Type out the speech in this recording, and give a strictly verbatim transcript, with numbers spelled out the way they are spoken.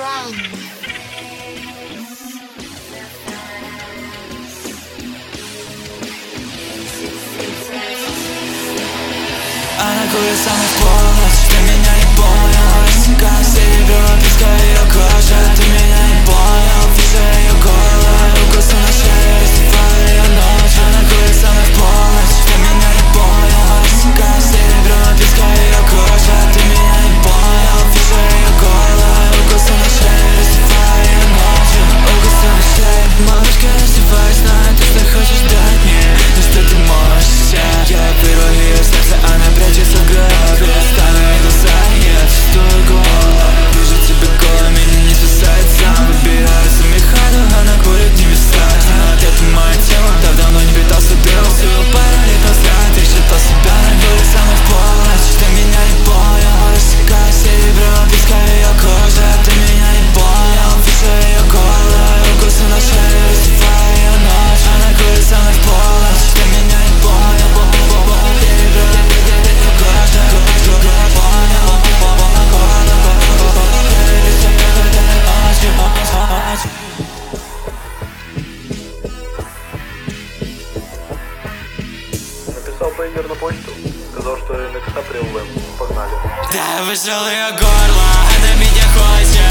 Она курит со мной в полночь, ты меня не понял. Как серебро, песка ее кожа. Ты меня не понял, вижу ее горло. Укусы на шее, раздеваю ее ночью. Она курит со мной в полночь, ты меня не понял. Как серебро, песка ее кожа. Ты меня не понял, вижу ее горло. Укусы на шее, раздеваю ее ночью. Укусы на шее, малышка, раздеваюсь, знаю, ты что хочешь дать мне. Но что ты можешь сейчас? Я вырву ее сердце, она прячется в гробе. Стану и глаза, я чувствую голод. Вижу тебя голым, меня не спасает сам. Выбираю сами ходу, она курит небеса. Знает, это мое тело, так давно не питался белым. Всего пару лет назад я считал себя на курит со мной в полночь. Ты меня не понял, рассекая серебро, песка ее кожа. Ты меня не понял, вижу ее горло. Укусы на шее, раздеваю ее ночь. Она курит со мной в полночь. Ты меня не понял. Написал Пейнер на почту, сказал, что написал прям в. Погнали. Да, вышел ее горло, она меня хочет.